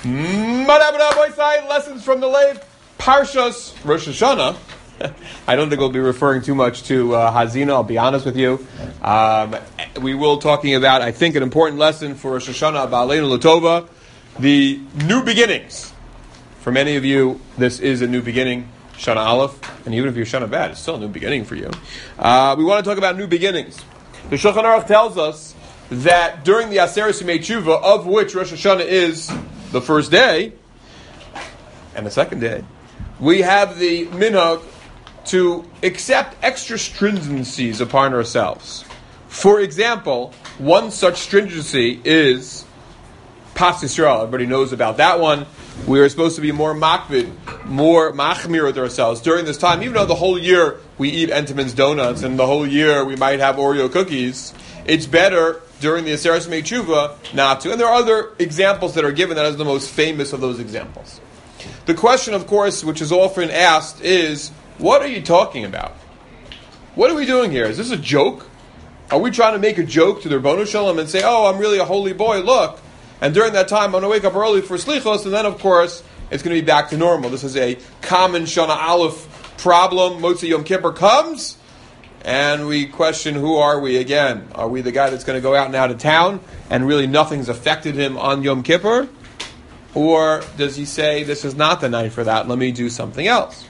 Lessons from the Lev, Parshas Rosh Hashanah. I don't think we'll be referring too much to Hazina, I'll be honest with you. We will talking about, I think, an important lesson for Rosh Hashanah, Ba'aleinu L'Tova, the new beginnings. For many of you, this is a new beginning, Shana Aleph, and even if you're Shana Bad, it's still a new beginning for you. We want to talk about new beginnings. The Shulchan Aruch tells us that during the Aseret Yemei Tshuva, of which Rosh Hashanah is the first day, and the second day, we have the minhag to accept extra stringencies upon ourselves. For example, one such stringency is Pas Yisrael. Everybody knows about that one. We are supposed to be more makvid, more machmir with ourselves during this time. Even though the whole year we eat Entenmann's donuts and the whole year we might have Oreo cookies, it's better during the Aseret Yemei Tshuva not to. And there are other examples that are given. That is the most famous of those examples. The question, of course, which is often asked is, what are you talking about? What are we doing here? Is this a joke? Are we trying to make a joke to the Rebbeinu Shalom and say, oh, I'm really a holy boy, look. And during that time, I'm going to wake up early for Slichos, and then, of course, it's going to be back to normal. This is a common Shana Aleph problem. Motzi Yom Kippur comes, and we question, who are we again? Are we the guy that's going to go out and out of town, and really nothing's affected him on Yom Kippur? Or does he say, this is not the night for that, let me do something else?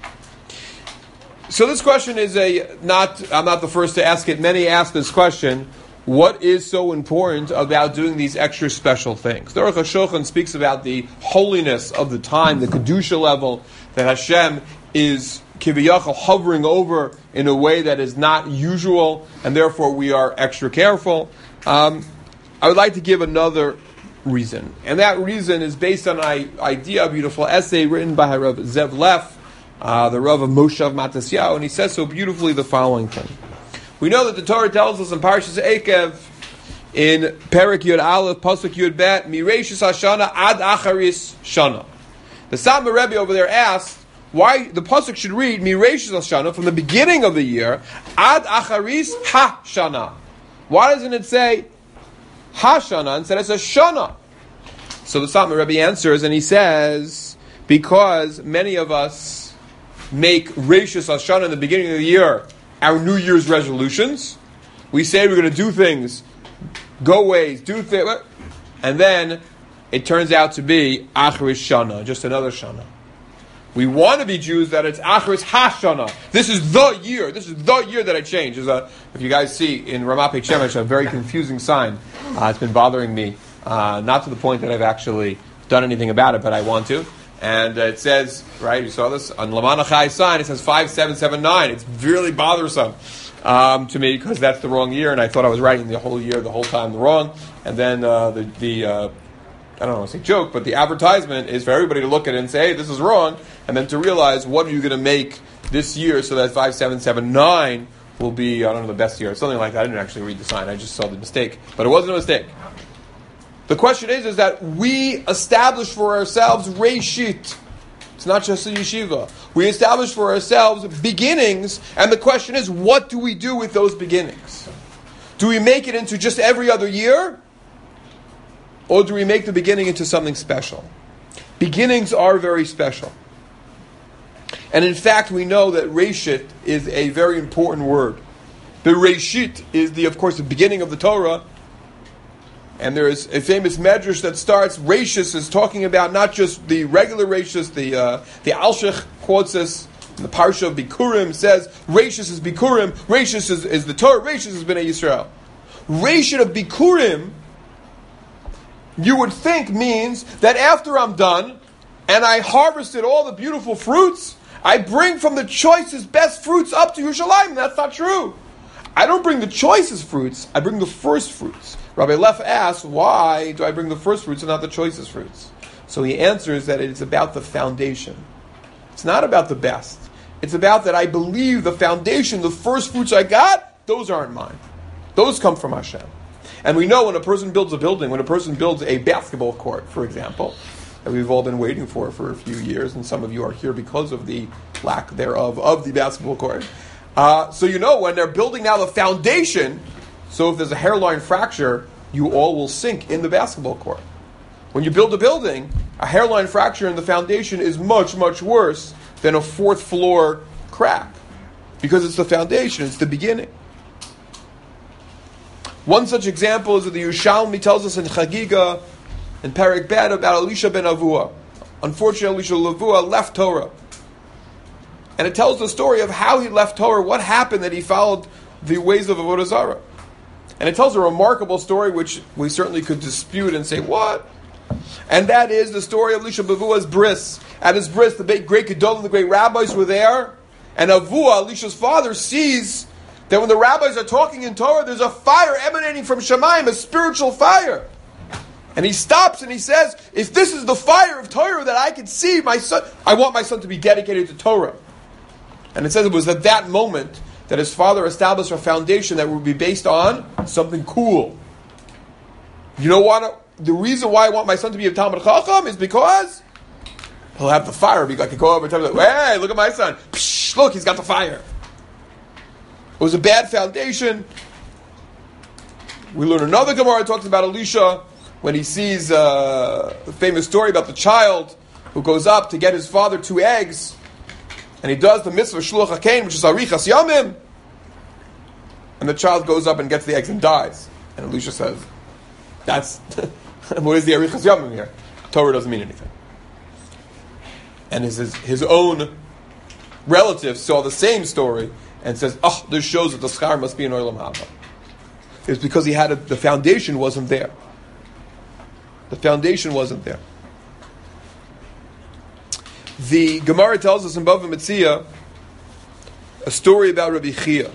So this question is I'm not the first to ask it. Many ask this question. What is so important about doing these extra special things? The Aruch HaShulchan speaks about the holiness of the time, the Kedusha level, that Hashem is kiviyachal hovering over in a way that is not usual, and therefore we are extra careful. I would like to give another reason. And that reason is based on an idea, a beautiful essay written by Rav Zev Leff, the Rav of Moshav Matisyahu, and he says so beautifully the following thing. We know that the Torah tells us in Parshas Eikev, in Perek Yud Aleph, Pasuk Yud Bet, Mireishis Hashana ad Acharis Shana. The Satmar Rebbe over there asked why the Pasuk should read Mireishis Hashana from the beginning of the year, ad Acharis Ha-Shana. Why doesn't it say Ha-Shana instead it says Shana? So the Satmar Rebbe answers and he says, because many of us make Reishis Hashana in the beginning of the year our New Year's resolutions. We say we're going to do things, go ways, do things, and then it turns out to be Acharis Shana, just another Shana. We want to be Jews that it's Acharis HaShana. This is the year. This is the year that I change. If you guys see in Ramat Beit Shemesh, a very confusing sign. It's been bothering me, not to the point that I've actually done anything about it, but I want to. And it says, right, you saw this, on Laman Achai sign, it says 5779. It's really bothersome to me because that's the wrong year, and I thought I was writing the whole year, the whole time wrong. And then I don't want to say joke, but the advertisement is for everybody to look at it and say, hey, this is wrong, and then to realize what are you going to make this year so that 5779 will be, I don't know, the best year, something like that. I didn't actually read the sign, I just saw the mistake. But it wasn't a mistake. The question is that we establish for ourselves Reishit. It's not just a yeshiva. We establish for ourselves beginnings, and the question is, what do we do with those beginnings? Do we make it into just every other year? Or do we make the beginning into something special? Beginnings are very special. And in fact, we know that Reishit is a very important word. The Reishit is, of course, the beginning of the Torah. And there is a famous medrash that starts, Reishis is talking about not just the regular Reishis, the Alshich quotes us, in the Parsha of Bikurim says, Reishis is Bikurim, Reishis is the Torah, Reishis is Bnei Yisrael. Reishit of Bikurim, you would think means that after I'm done, and I harvested all the beautiful fruits, I bring from the choicest, best fruits up to Yerushalayim. That's not true. I don't bring the choicest fruits, I bring the first fruits. Rabbi Leff asks, why do I bring the first fruits and not the choicest fruits? So he answers that it's about the foundation. It's not about the best. It's about that I believe the foundation, the first fruits I got, those aren't mine. Those come from Hashem. And we know when a person builds a building, when a person builds a basketball court, for example, that we've all been waiting for a few years, and some of you are here because of the lack thereof of the basketball court. So you know when they're building now the foundation, so if there's a hairline fracture, you all will sink in the basketball court. When you build a building, A hairline fracture in the foundation is much, much worse than a fourth floor crack. Because it's the foundation, it's the beginning. One such example is that the Yerushalmi tells us in Chagiga, in Perek Bet, about Elisha ben Avua. Unfortunately, Elisha ben Avua left Torah. And it tells the story of how he left Torah, what happened that he followed the ways of Avodah Zarah. And it tells a remarkable story which we certainly could dispute and say, what? And that is the story of Elisha ben Avua's bris. At his bris, the great Gedolim, the great rabbis were there, and Avua, Elisha's father, sees that when the rabbis are talking in Torah, there's a fire emanating from Shamayim, a spiritual fire. And he stops and he says, if this is the fire of Torah that I can see, my son, I want my son to be dedicated to Torah. And it says it was at that moment that his father established a foundation that would be based on something cool. You know what? The reason why I want my son to be a Talmid Chacham is because he'll have the fire. I could go over and tell him, hey, look at my son. Psh, look, he's got the fire. It was a bad foundation. We learn another Gemara that talks about Elisha when he sees the famous story about the child who goes up to get his father 2 eggs, and he does the mitzvah Shluach HaKain, which is Arichas Yamim, and the child goes up and gets the eggs and dies. And Elisha says, that's, what is the Arichas Yamim here? Torah doesn't mean anything. And his own relatives saw the same story and says, oh, this shows that the schar must be in Olam Haba. It's because he had the foundation wasn't there. The foundation wasn't there. The Gemara tells us in Bava Metzia a story about Rabbi Chia.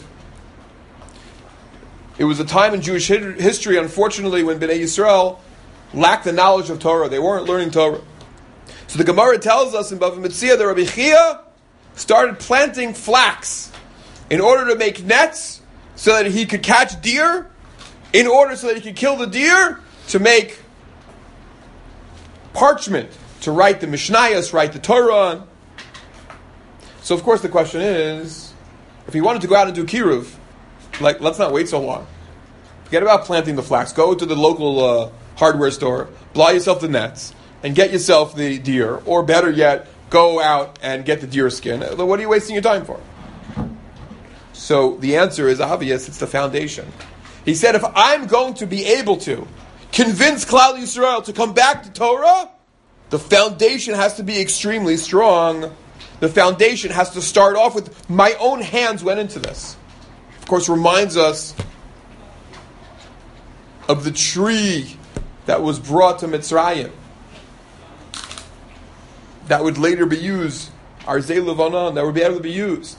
It was a time in Jewish history, unfortunately, when Bnei Yisrael lacked the knowledge of Torah. They weren't learning Torah. So the Gemara tells us in Bava Metzia that Rabbi Chia started planting flax in order to make nets so that he could catch deer, in order so that he could kill the deer, to make parchment, to write the Mishnayos, write the Torah on. So of course the question is, if he wanted to go out and do kiruv, let's not wait so long. Forget about planting the flax. Go to the local hardware store, buy yourself the nets, and get yourself the deer. Or better yet, go out and get the deer skin. What are you wasting your time for? So the answer is obvious, it's the foundation. He said, if I'm going to be able to convince Klal Yisrael to come back to Torah, the foundation has to be extremely strong. The foundation has to start off with, my own hands went into this. Of course, reminds us of the tree that was brought to Mitzrayim, that would later be used, Arzei Levanon, that would be able to be used.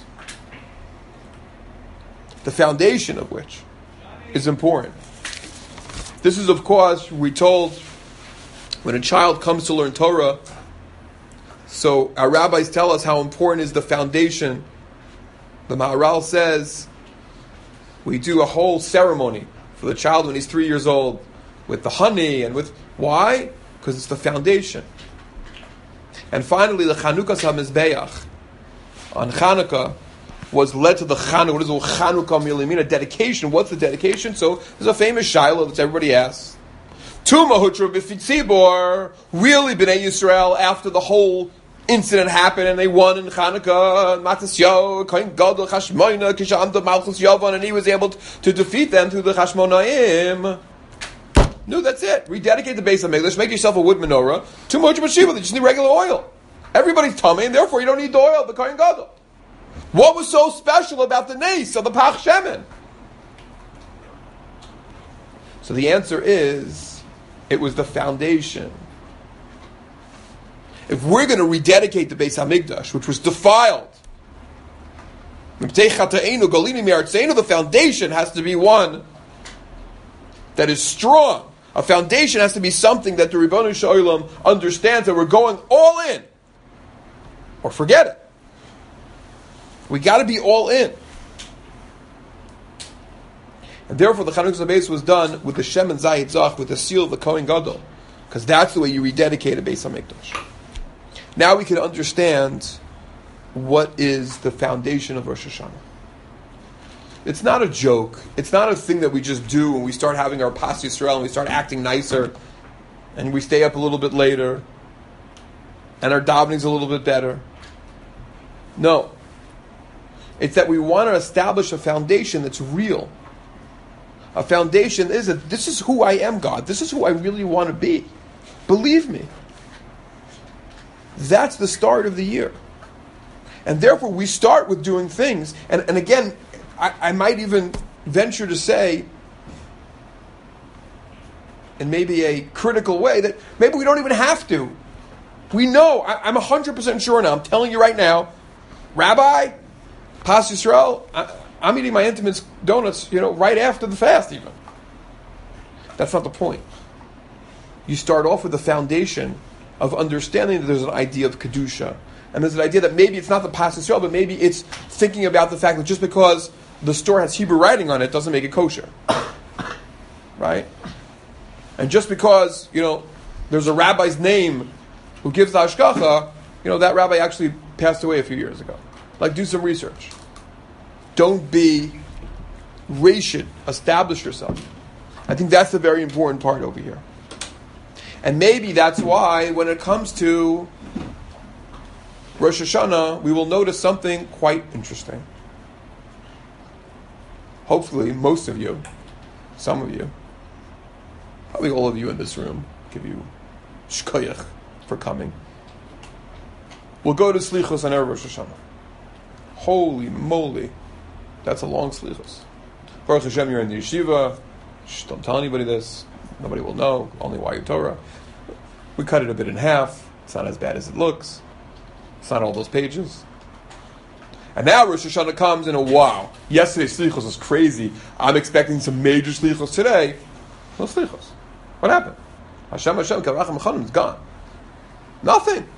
The foundation of which is important. This is, of course, we told, when a child comes to learn Torah, so our rabbis tell us how important is the foundation. The Maharal says, we do a whole ceremony for the child when he's 3 years old, with the honey and with, why? Because it's the foundation. And finally, the Chanukas HaMizbeach on Chanukah was led to the Chanukah. What is the Chanukah Milimina? Dedication. What's the dedication? So there's a famous Shiloh that everybody asks. Tuma Hutra B'Fitzibor, really B'nai Yisrael, after the whole incident happened and they won in Chanukah, Matisyahu, Kohen Gadol, Chashmoina, Kishamda Malchus Yavan, and he was able to defeat them through the Chashmonaim. No, that's it. Rededicate the base of Mikdash, make yourself a wood menorah. Too much Mashiva, they just need regular oil. Everybody's tummy, and therefore you don't need the oil of the Kohen Gadol. What was so special about the Nes of the Pach Shemen? So the answer is, it was the foundation. If we're going to rededicate the Beis HaMikdash, which was defiled, the foundation has to be one that is strong. A foundation has to be something that the Ribono Shel Olam understands that we're going all in. Or forget it. We got to be all in. And therefore the Chanukah Beis was done with the Shem and Zayit Zach, with the seal of the Kohen Gadol. Because that's the way you rededicate a Beis HaMikdash. Now we can understand what is the foundation of Rosh Hashanah. It's not a joke. It's not a thing that we just do when we start having our Pas Yisrael and we start acting nicer and we stay up a little bit later. and our davening's a little bit better. No. It's that we want to establish a foundation that's real. A foundation is that this is who I am, God. This is who I really want to be. Believe me. That's the start of the year. And therefore we start with doing things. And again, I might even venture to say, in maybe a critical way, that maybe we don't even have to. We know, I'm 100% sure now, I'm telling you right now, Rabbi, Pas Yisrael, I'm eating my Intimates donuts, right after the fast even. That's not the point. You start off with the foundation of understanding that there's an idea of Kedusha. And there's an idea that maybe it's not the Pas Yisrael, but maybe it's thinking about the fact that just because the store has Hebrew writing on it doesn't make it kosher. Right? And just because, there's a rabbi's name who gives the hashgacha, that rabbi actually passed away a few years ago. Do some research. Don't be rashid. Establish yourself. I think that's the very important part over here. And maybe that's why when it comes to Rosh Hashanah, we will notice something quite interesting. Hopefully, most of you, some of you, probably all of you in this room, give you shkoyach for coming. We'll go to Slichos on Erev Rosh Hashanah. Holy moly, that's a long Slichos. Baruch Hashem, you're in the yeshiva. Don't tell anybody this. Nobody will know. Only Wayu Torah. We cut it a bit in half. It's not as bad as it looks. It's not all those pages. And now Rosh Hashanah comes and wow, yesterday's Slichos was crazy. I'm expecting some major Slichos today. No Slichos. What happened? Hashem, Karacham Chanim is gone. Nothing.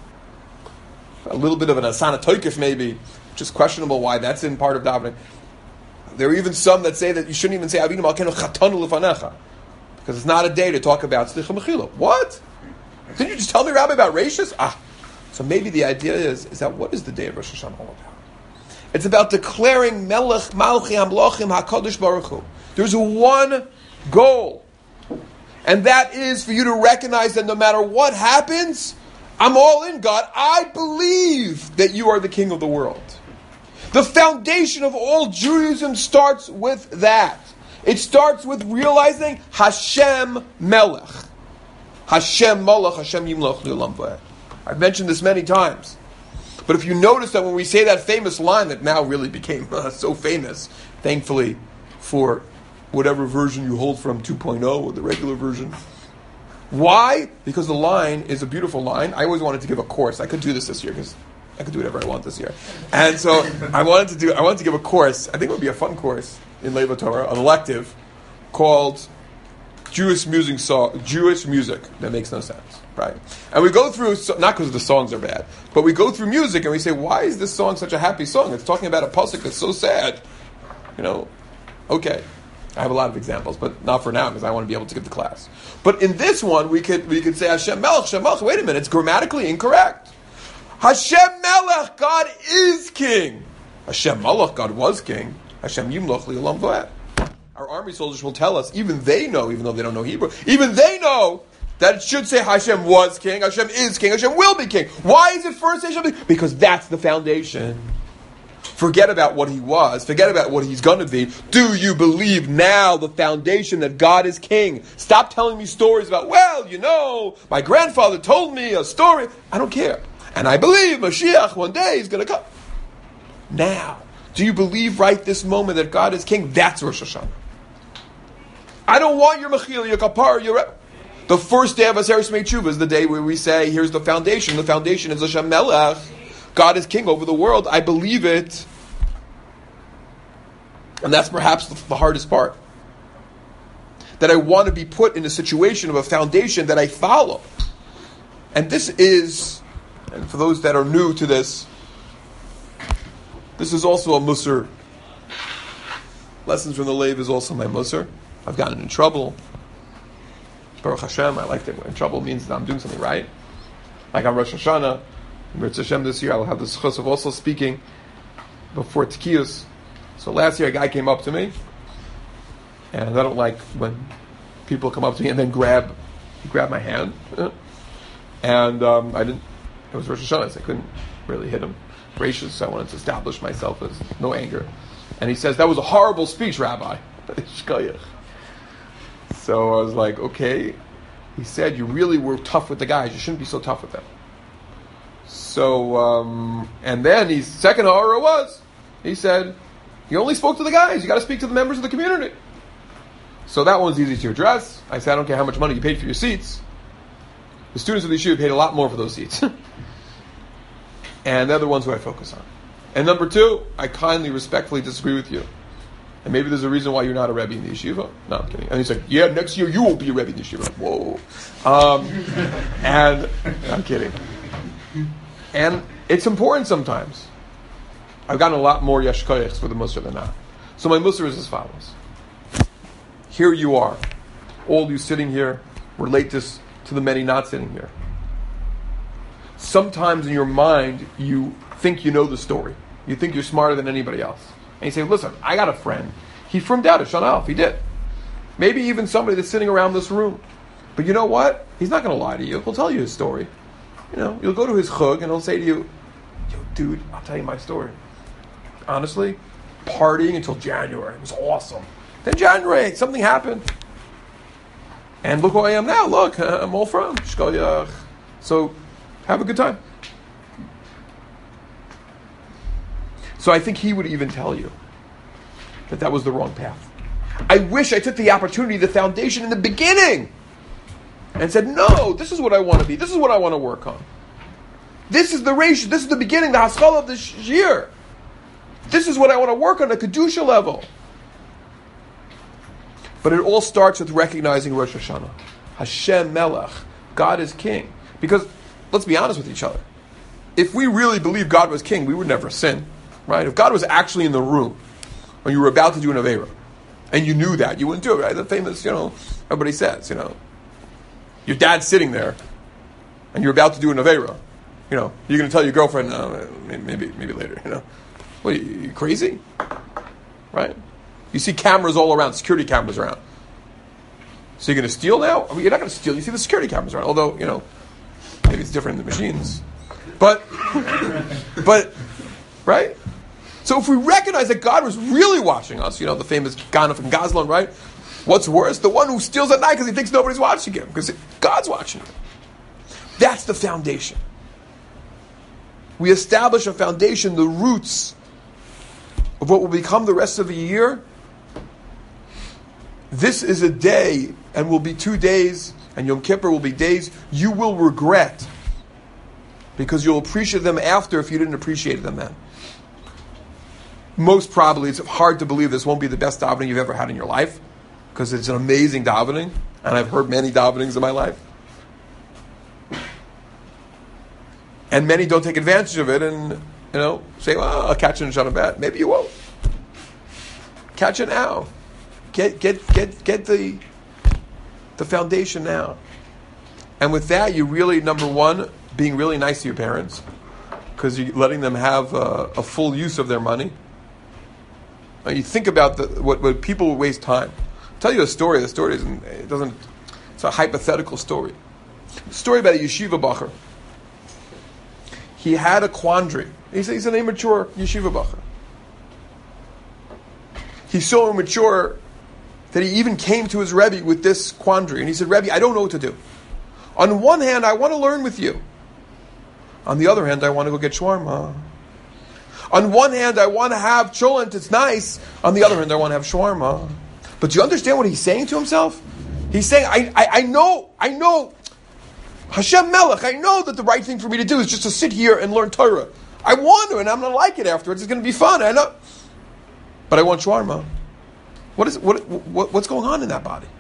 A little bit of an Asana Toikif maybe, which is questionable why that's in part of davening. There are even some that say that you shouldn't even say Avinu Malkeinu Chatanu Lefanecha, because it's not a day to talk about Slicha Mechila. What? Didn't you just tell me, Rabbi, about Rashis? So maybe the idea is that what is the day of Rosh Hashanah all about? It's about declaring Melech Malchi Hamlochim HaKadosh Baruch Hu. There's one goal, and that is for you to recognize that no matter what happens, I'm all in, God. I believe that you are the King of the world. The foundation of all Judaism starts with that. It starts with realizing Hashem Melech. Hashem Malach, Hashem Yimloch L'olam V'ed. I've mentioned this many times. But if you notice that when we say that famous line that now really became so famous, thankfully, for whatever version you hold from 2.0 or the regular version. Why? Because the line is a beautiful line. I always wanted to give a course. I could do this year because I could do whatever I want this year. And so I wanted to give a course. I think it would be a fun course in Leva Torah, an elective called Jewish music that makes no sense, right? And we go through, not because the songs are bad, but we go through music and we say, why is this song such a happy song? It's talking about a pasuk that's so sad. Okay. I have a lot of examples, but not for now because I want to be able to give the class. But in this one, we could say Hashem Melech, Hashem Melech. Wait a minute, it's grammatically incorrect. Hashem Melech, God is king. Hashem Melech, God was king. Hashem Yimloch L'olam V'ed. Our army soldiers will tell us, even they know, even though they don't know Hebrew, even they know that it should say Hashem was king, Hashem is king, Hashem will be king. Why is it first Hashem? Because that's the foundation. Forget about what he was. Forget about what he's going to be. Do you believe now the foundation that God is king? Stop telling me stories about, my grandfather told me a story. I don't care. And I believe Mashiach one day is going to come. Now, do you believe right this moment that God is king? That's Rosh Hashanah. I don't want your Mechila, your Kapar, your... The first day of Aseret Shmei Tshuva is the day where we say, here's the foundation. The foundation is Hashem Melech. God is king over the world. I believe it. And that's perhaps the hardest part. That I want to be put in a situation of a foundation that I follow. And this is, and for those that are new to this is also a Musar. Lessons from the Lev is also my Musar. I've gotten in trouble. Baruch Hashem, I like it. When trouble means that I'm doing something right. Like on Rosh Hashanah, Mirz Hashem this year, I'll have the schus of also speaking before Tkiyus. So last year a guy came up to me, and I don't like when people come up to me and then grab my hand. And I It was Rosh Hashanah, so I couldn't really hit him gracious, so I wanted to establish myself as no anger. And he says, that was a horrible speech, Rabbi. So I was like, okay. He said, you really were tough with the guys. You shouldn't be so tough with them. So, and then his second horror was, he said, you only spoke to the guys. You got to speak to the members of the community. So that one's easy to address. I said, I don't care how much money you paid for your seats. The students of the yeshiva paid a lot more for those seats. And they're the ones who I focus on. And number two, I kindly, respectfully disagree with you. And maybe there's a reason why you're not a Rebbe in the yeshiva. No, I'm kidding. And he said, yeah, next year you will be a Rebbe in the yeshiva. Whoa. And I'm kidding. And it's important sometimes. I've gotten a lot more yesh koyachs for the Musar than not. So my Musar is as follows. Here you are. All you sitting here relate this to the many not sitting here. Sometimes in your mind, you think you know the story. You think you're smarter than anybody else. And you say, listen, I got a friend. He firmed out at Shana Aleph. He did. Maybe even somebody that's sitting around this room. But you know what? He's not going to lie to you. He'll tell you his story. You know, you'll go to his chug and he'll say to you, yo, dude, I'll tell you my story. Honestly, partying until January. It was awesome. Then January, something happened. And look who I am now. Look, I'm all from Shkoyach. So, have a good time. So I think he would even tell you that that was the wrong path. I wish I took the opportunity, the foundation in the beginning, and said, no, this is what I want to be. This is what I want to work on. This is the ratio. This is the beginning, the haskalah of this year. This is what I want to work on, a Kedusha level. But it all starts with recognizing Rosh Hashanah. Hashem Melech. God is king. Because, let's be honest with each other. If we really believed God was king, we would never sin. Right? If God was actually in the room when you were about to do an Aveira, and you knew that, you wouldn't do it, right? The famous, everybody says, your dad's sitting there, and you're about to do an Aveira. You're going to tell your girlfriend, no, maybe later, What, are you crazy? Right? You see cameras all around, security cameras around. So you're going to steal now? I mean, you're not going to steal. You see the security cameras around, although, maybe it's different in the machines. But, right? So if we recognize that God was really watching us, the famous Ghana from Gazlan, right? What's worse? The one who steals at night because he thinks nobody's watching him, because God's watching him. That's the foundation. We establish a foundation, the roots of what will become the rest of the year. This is a day, and will be 2 days, and Yom Kippur will be days you will regret, because you'll appreciate them after if you didn't appreciate them then. Most probably, it's hard to believe this won't be the best davening you've ever had in your life, because it's an amazing davening, and I've heard many davenings in my life. And many don't take advantage of it and, say, well, I'll catch it in Shana Bet. Maybe you won't. Catch it now. Get the foundation now. And with that, you really, number one, being really nice to your parents, because you're letting them have a full use of their money. You think about what people waste time. I'll tell you a story. The story it's a hypothetical story. A story about a yeshiva bacher. He had a quandary. He's an immature yeshiva bacher. He's so immature that he even came to his Rebbe with this quandary. And he said, Rebbe, I don't know what to do. On one hand, I want to learn with you. On the other hand, I want to go get shawarma. On one hand, I want to have cholent, it's nice. On the other hand, I want to have shawarma. But do you understand what he's saying to himself? He's saying, I know, Hashem Melech, I know that the right thing for me to do is just to sit here and learn Torah. I want to, and I'm going to like it afterwards. It's going to be fun, I know. But I want shawarma. What's going on in that body?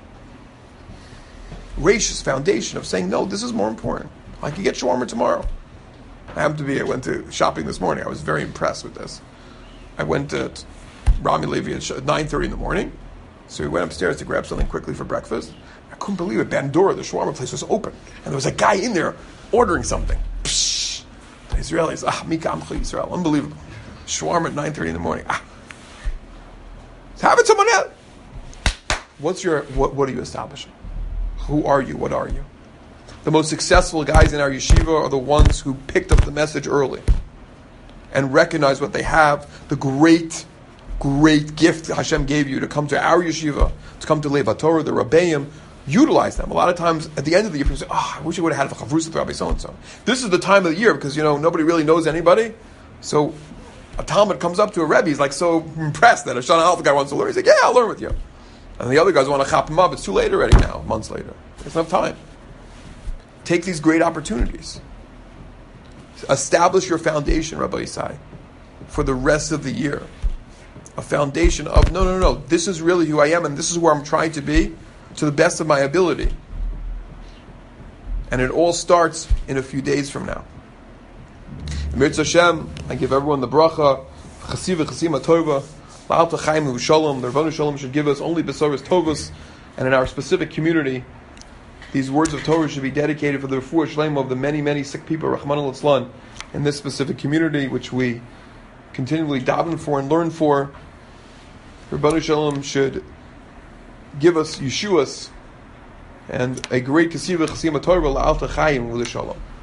Rash's foundation of saying, no, this is more important. I can get shawarma tomorrow. I went to shopping this morning. I was very impressed with this. I went to Rami Levi at 9:30 in the morning. So we went upstairs to grab something quickly for breakfast. I couldn't believe it. Bandura, the shawarma place, was open. And there was a guy in there ordering something. Psh! The Israelis, Mika Amchi Israel. Unbelievable. Shawarma at 9:30 in the morning. Have it someone else. What are you establishing? Who are you? What are you? The most successful guys in our yeshiva are the ones who picked up the message early and recognized what they have, the great gift Hashem gave you to come to our yeshiva, to come to Lev Torah, the Rabbeim. Utilize them. A lot of times at the end of the year, people say, I wish I would have had a chavrusa with Rabbi so-and-so. This is the time of the year because, nobody really knows anybody. So a Talmud comes up to a Rebbe, he's like so impressed that a Shana Alpha guy wants to learn. He's like, yeah, I'll learn with you. And the other guys want to chop him up. It's too late already now, months later. There's enough time. Take these great opportunities. Establish your foundation, Rabbi Yisai, for the rest of the year. A foundation of, no, this is really who I am and this is where I'm trying to be to the best of my ability. And it all starts in a few days from now. Mirz Hashem, I give everyone the bracha, Chasiva, Chasima Tova, La'al T'chaim Shalom, the Ravonu Shalom should give us only Besoros Tovos, and in our specific community, these words of Torah should be dedicated for the refuah shlema of the many, many sick people, Rahman al-Islan, in this specific community, which we continually daven for and learn for. Ravonu Shalom should give us Yeshuas and a great Kasiva Chasima Torah La'al T'chaim Shalom.